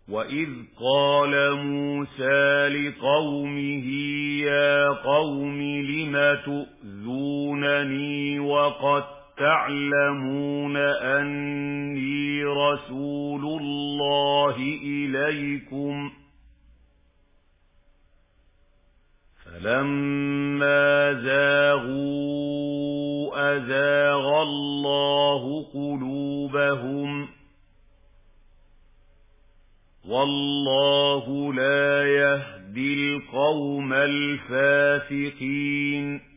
وَإِذْ قَالَ مُوسَى لِقَوْمِهِ يَا قَوْمِ لِمَ تُؤْذُونَنِي وَقَدْ تَعْلَمُونَ أَنِّي رَسُولُ اللَّهِ إِلَيْكُمْ فَلَمَّا زَاغُوا أَزَاغَ اللَّهُ قُلُوبَهُمْ وَاللَّهُ لَا يَهْدِي الْقَوْمَ الْفَاسِقِينَ